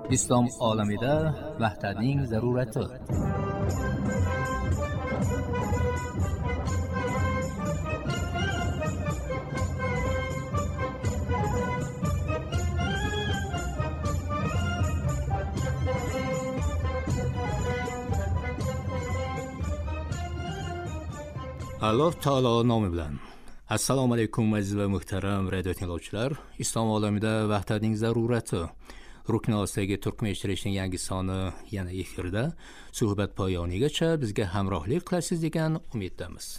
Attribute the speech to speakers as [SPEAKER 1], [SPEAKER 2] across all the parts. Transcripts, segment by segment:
[SPEAKER 1] islom olamida vahdatning zarurati. Alloh taolo nomi bilan. Assalomu alaykum aziz va muhtaram radio tinglovchilar. Islom olamida vahdatning zarurati rukni ostidagi turkmen eshittirishning yangi soni yana efirda. Suhbat poyonigacha bizga hamrohlik qilasiz degan umiddamiz.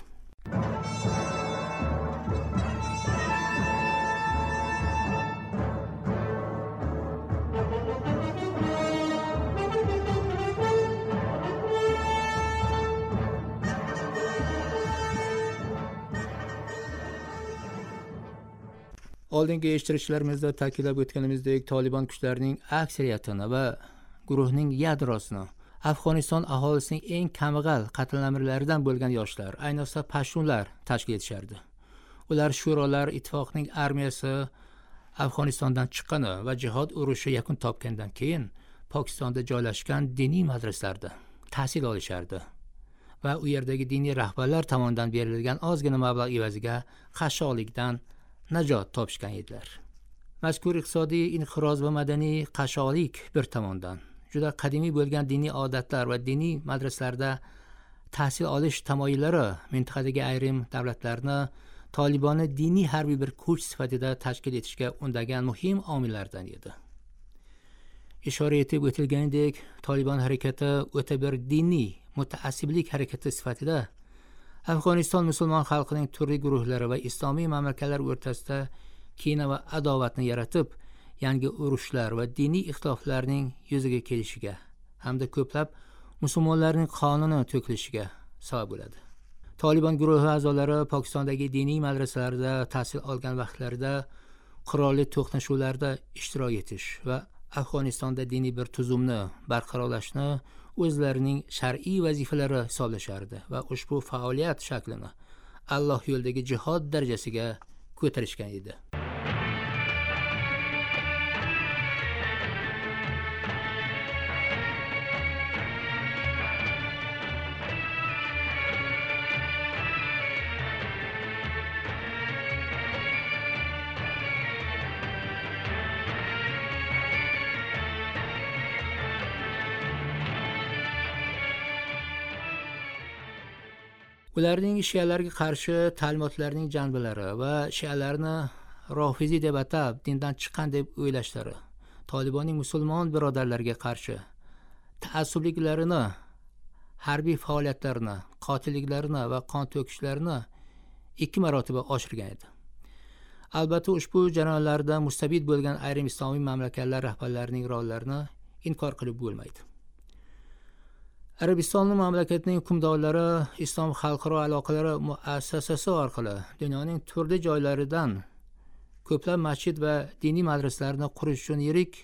[SPEAKER 1] Oldingi eshittirishlarimizda ta'kidlab o'tganimizdek, Taliban kuchlarining aksariyatini va guruhning yadrosini Afg'oniston aholisining eng kambag'al qatl-amirlaridan bo'lgan yoshlar, ayniqsa pashtunlar tashkil etishardi. Ular Shurolar ittifoqining armiyasi Afg'onistondan chiqqani va jihod urushi yakun topgandan keyin Pokistonda joylashgan diniy madrasalarda tahsil olishardi va u yerdagi diniy rahbarlar tomonidan berilgan ozgina mablag' evaziga qashshoqlikdan najot topishgan edilar. Mazkur iqtisodiy inqiroz va madaniy qashshoqlik bir tomondan, juda qadimiy bo'lgan diniy odatlar va diniy madrasalarda tahsil olish tamoyillari mintaqadagi ayrim davlatlarni Tolibonni diniy harbiy bir kuch sifatida tashkil etishga undagan muhim omillardan edi. Ishora etib o'tilganidek, Tolibon harakati o'ta bir diniy mutaassiblik harakati sifatida Afg'oniston musulmon xalqining turli guruhlari va islomiy mamlakatlar o'rtasida kina va adovatni yaratib, yangi urushlar va diniy ixtiloflarning yuzaga kelishiga hamda ko'plab musulmonlarning qonini to'kilishiga sabab bo'ladi. Taliban guruhi a'zolari Pokistondagi diniy madrasalarda tahsil olgan vaqtlarida qurolli to'qnashuvlarda ishtirok etish va Afg'onistonda diniy bir tuzumni barqarorlashni o'zlarining shar'iy vazifalari hisoblashardi va ushbu faoliyat shaklini Alloh yo'lidagi jihod darajasiga ko'tarishgan edi. Ularning shialarga qarshi ta'limotlarining janbalari va shialarni rofiziy deb atab dindan chiqqan deb o'ylashlari, Tolibonning musulmon birodarlarga qarshi ta'assubliklarini, harbiy faoliyatlarini, qotilliklarini va qon to'kishlarini 2 marotaba oshirgan edi. Albatta ushbu jarayonlarda mustabid bo'lgan ayrim islomiy mamlakatlar rahbarlarining rollarini inkor qilib bo'lmaydi. Arabiston mamlakatining hukmdorlari Islom xalqaro aloqalari muassasasi orqali dunyoning turli joylaridan ko'plab masjid va diniy madrasalarni qurish uchun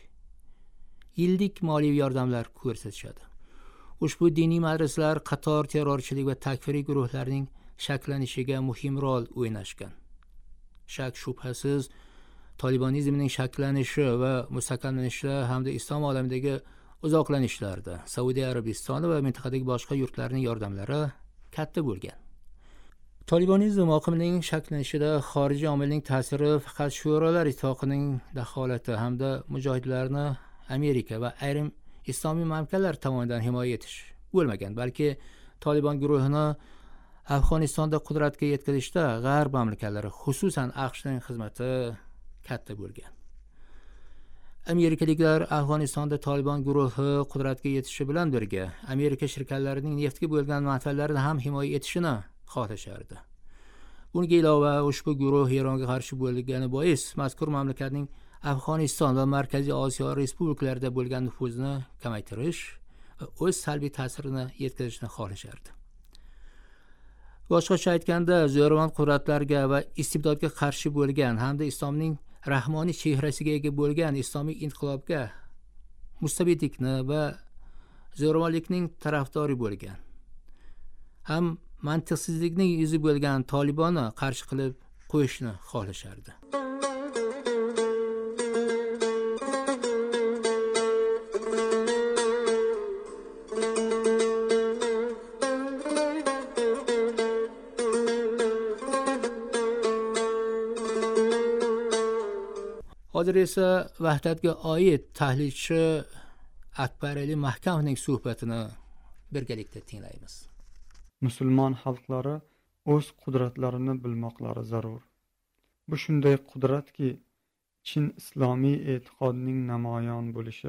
[SPEAKER 1] yillik moliyaviy yordamlar ko'rsatishadi. Ushbu diniy madrasalar qator terrorchilik va takfiriy guruhlarning shakllanishiga muhim rol o'ynashgan. Shak shubhasiz Tolibonizmning shakllanishi va mustahkamlanishi hamda islom olamidagi uzoqlanishlarda Saudiya Arabistoni va mintaqadagi boshqa yurtlarning yordamlari katta bo'lgan. Tolibonizm oqimining shakllanishida xorijiy omilning ta'siri faqat Shurolar ittifoqining daholati hamda mujohidlarni Amerika va ayrim islomiy mamlakatlar tomonidan himoya etish bo'lmagan, balki Tolibon guruhini Afg'onistonda qudratga yetkazishda g'arb mamlakatlari, xususan AQShning xizmati katta bo'lgan. Amerikaliklar Afg'onistonda Taliban guruhi qudratga yetishi bilan birga Amerika shirkatlarining neftga bo'lgan manfaatlarini ham himoya etishini xohlashardi. Bunga ilova ushbu guruh Eronga qarshi bo'lgani bois mazkur mamlakatning Afg'oniston va Markaziy Osiyo respublikalarida bo'lgan nufuzini kamaytirish va o'z salbiy ta'sirini yetkazishni xohlashardi. Boshqacha aytganda, zo'ravon qudratlarga va istibdodga qarshi bo'lgan hamda islomning rahmoniy chehrasiga ega bo'lgan islomiy inqilobga mustabidlikni va zo'ravonlikning tarafdori bo'lgan, ham mantiqsizlikning yuzi bo'lgan Tolibonni qarshi qilib qo'yishni xohlashardi. hozir esa vahdatga oid tahlilchi Akbar Ali Mahkamovning suhbatini birgalikda tinglaymiz.
[SPEAKER 2] Musulmon xalqlari o'z qudratlarini bilmoqlari zarur. Bu shunday qudratki, chin islomiy e'tiqodning namoyon bo'lishi,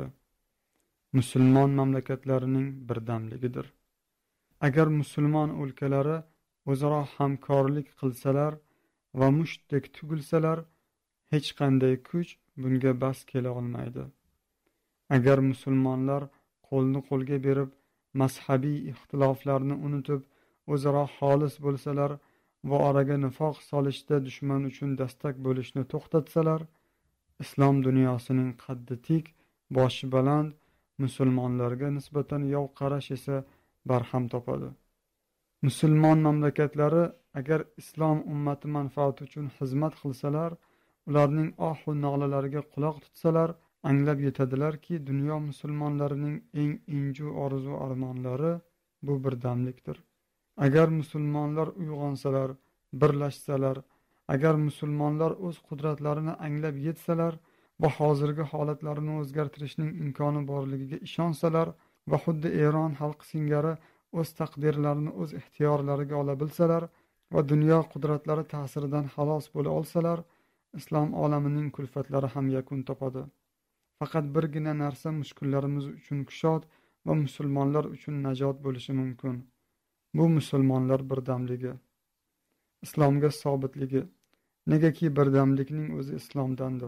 [SPEAKER 2] musulmon mamlakatlarining birdamligidir. Agar musulmon o'lkalari o'zaro hamkorlik qilsalar va mushtdek tugilsalar, hech qanday kuch bunga bas kela olmaydi. Agar musulmonlar qo'lni qo'lga berib, mazhabiy ixtiloflarni unutib, o'zaro xolis bo'lsalar va oraga nifoq solishda dushman uchun dastak bo'lishni to'xtatsalar, islom dunyosining qaddi tik, boshi baland musulmonlarga nisbatan yov qarash esa barham topadi. Musulmon mamlakatlari agar islom ummati manfaati uchun xizmat qilsalar, ularning ohu nolalariga quloq tutsalar, anglab yetadilarki, dunyo musulmonlarining eng inju orzu armonlari bu birdamlikdir. Agar musulmonlar uyg'onsalar, birlashsalar, agar musulmonlar o'z qudratlarini anglab yetsalar va hozirgi holatlarini o'zgartirishning imkoni borligiga ishonsalar va xuddi Eron xalqi singari o'z taqdirlarini o'z ixtiyorlariga ola bilsalar va dunyo qudratlari ta'siridan xalos bo'la olsalar, islom olamining kulfatlari ham yakun topadi. Faqat birgina narsa mushkullarimiz uchun kushod va musulmonlar uchun najot bo'lishi mumkin. Bu musulmonlar birdamligi, islomga sobitligi. Negaki birdamlikning o'zi islomdandir.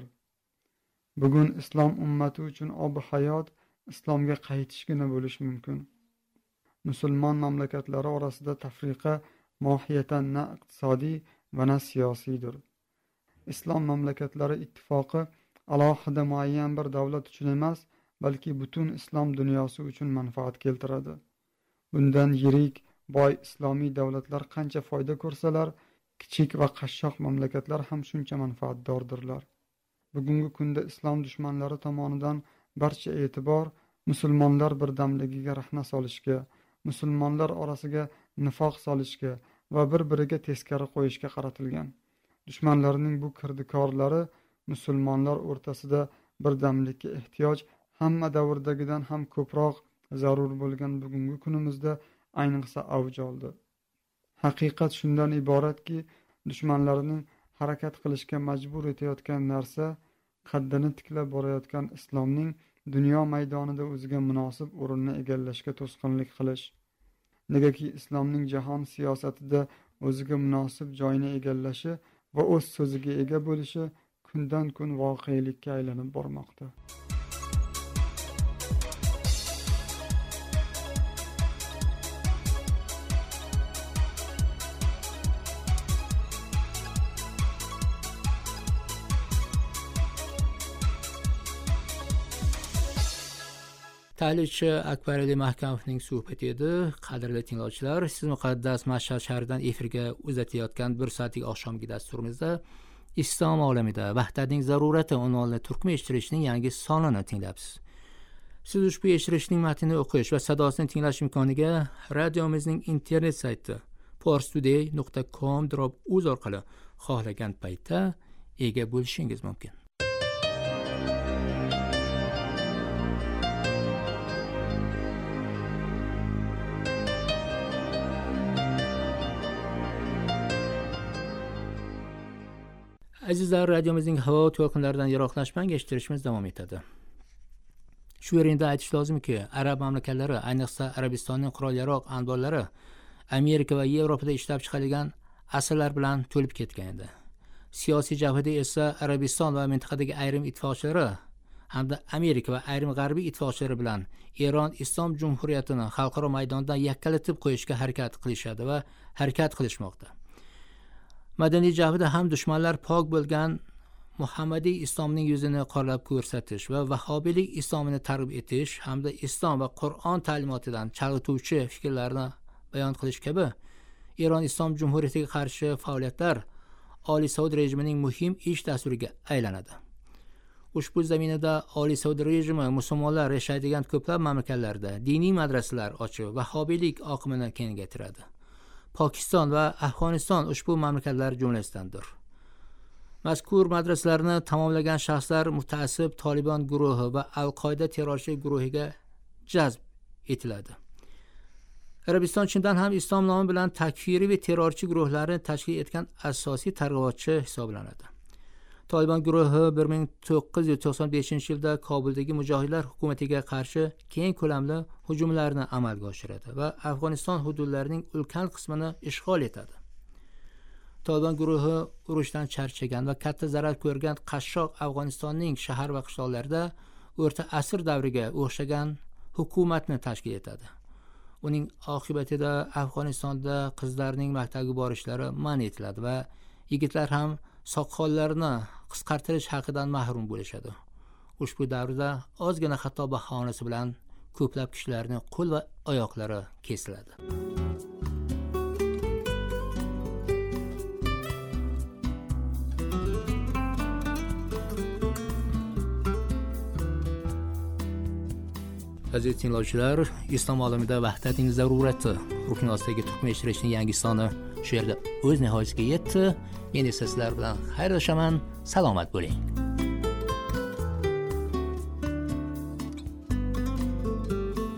[SPEAKER 2] Bugun islom ummati uchun ob-u hayot islomga qaytishgina bo'lishi mumkin. Musulmon mamlakatlari orasida tafriqa mohiyatan na iqtisodiy va na siyosiydir. Islom mamlakatlari ittifoqi alohida muayyan bir davlat uchun emas, balki butun islom dunyosi uchun manfaat keltiradi. Bundan yirik, boy islomiy davlatlar qancha foyda ko'rsalar, kichik va qashshoq mamlakatlar ham shuncha manfaatdordirlar. Bugungi kunda islom dushmanlari tomonidan barcha e'tibor musulmonlar birdamligiga rahna solishga, musulmonlar orasiga nifoq solishga va bir-biriga teskari qo'yishga qaratilgan. Dushmanlarning bu kirdikorlari musulmonlar o'rtasida birdamlikka ehtiyoj hamma davrdagidan ham ko'proq zarur bo'lgan bugungi kunimizda ayniqsa avj oldi. Haqiqat shundan iboratki, dushmanlarining harakat qilishga majbur etayotgan narsa qaddini tiklab borayotgan islomning dunyo maydonida o'ziga munosib o'rinni egallashga to'sqinlik qilish. Negaki islomning jahon siyosatida o'ziga munosib joyni egallashi va o'z so'ziga ega bo'lishi kundan kun voqelikka aylanib bormoqda.
[SPEAKER 1] Tahlilchi Akbar Ali Mahkamovning suhbati edi. Qadrli tinglovchilar, siz muqaddas Mashhad shahridan efirga uzatayotgan 1 soatlik oqshomgi dasturimizda islom olamida vahdatning zarurati unvonli turkmen eshittirishning yangi sonini tinglabsiz. Siz ushbu eshittirishning matnini o'qish va sadosini tinglash imkoniga radiomizning internet sayti parstoday.com/uz orqali xohlagan paytda ega bo'lishingiz mumkin. Azizlar, radiomizning havo to'lqinlaridan yiroqlashmang, eshittirishimiz davom etadi. Shu yerda aytish lozimki, arab mamlakatlari, ayniqsa Arabistonning qurol-yarog' anborlari Amerika va Yevropada ishlab chiqarilgan asirlar bilan to'lib ketgan edi. Siyosiy jabhada esa Arabiston va mintaqadagi ayrim ittifoqchilari hamda Amerika va ayrim g'arbiy ittifoqchilari bilan Eron Islom Jumhuriyatini xalqaro maydonda yakkalatib qo'yishga harakat qilishadi va harakat qilishmoqda. Madaniy jabhada ham dushmanlar pok bo'lgan Muhammadiy islomning yuzini qorlab ko'rsatish va vahobiylik islomini targ'ib etish hamda islom va Qur'on ta'limotidan chalg'ituvchi fikrlarni bayon qilish kabi Eron Islom Jumhuriyatiga qarshi faoliyatlar Oliy Saud rejimining muhim ish dasturiga aylanadi. Ushbu zaminada Oliy Saud rejimi musulmonlar yashaydigan ko'plab mamlakatlarda diniy madrasalar ochib, vahobiylik oqimini kengaytiradi. Pokiston va Afg'oniston ushbu mamlakatlar jumlasidandir. Mazkur madrasalarni tamomlagan shaxslar mutaassib Taliban guruhi va Al-Qoida terrorchi guruhiga jazb etiladi. Arabiston chindan ham islom nomi bilan takfiriy va terrorchi guruhlarni tashkil etgan asosiy targ'ibotchi hisoblanadi. Taliban guruhi 1995-yilda Kobuldagi mujohidlar hukumatiga qarshi keng ko'lamli hujumlarni amalga oshiradi va Afg'oniston hududlarining ulkan qismini ishg'ol etadi. Taliban guruhi urushdan charchagan va katta zarar ko'rgan qashshoq Afg'onistonning shahar va qishloqlarida o'rta asr davriga o'xshagan hukumatni tashkil etadi. Uning oqibatida Afg'onistonda qizlarning maktabga borishlari man etiladi va yigitlar ham soqollarini qisqartirish haqidan mahrum bo'lishadi. Ushbu davrda ozgina xato bahonasi bilan ko'plab kishilarning qo'l va oyoqlari kesiladi. Aziz tinglovchilar, islom olamida vahdatning zarurati rukni ostidagi turkman eshittirishning yangi soni shu yerda o'z nihoyasiga yetdi. Men esa sizlar bilan xayrlashaman. Salomat bo'ling.